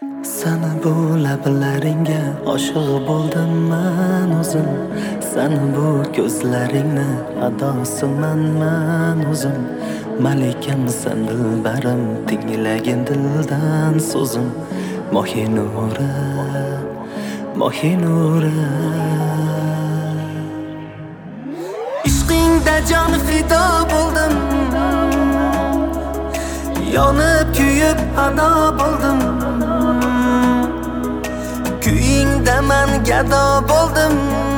Seni bu lablaringga oshiq bo'ldim men o'zim. Seni bu ko'zlaringni adosiman o'zim. Malikamsan dilbarim, tinglagin dildan so'zim. Mohinura, Mohinura. Ishqingda jon fido bo'ldim, yonib kuyib ado bo'ldim. Kuyingda men gado bo'ldim.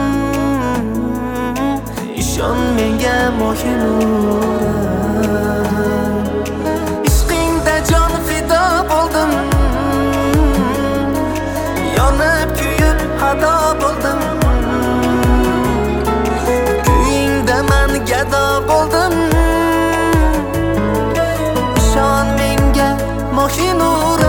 Ishon menga Mohinura. Ishqingda jon fido bo'ldim, yonib kuyib ado bo'ldim. Kuyingda men gado bo'ldim. Ishon menga Mohinura.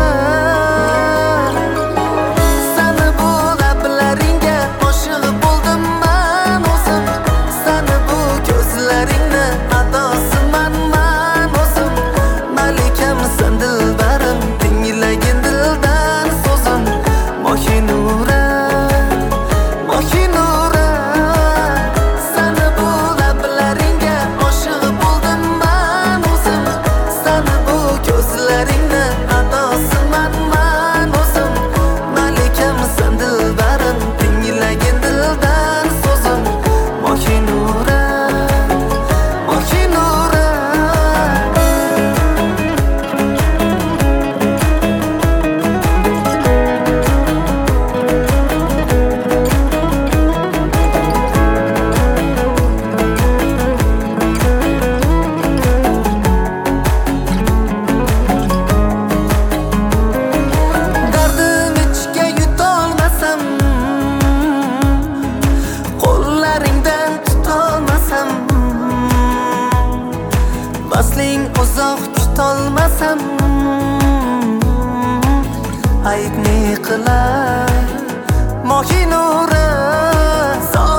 Vasling uzoq kutolmasam, aytni qilay Mohinura.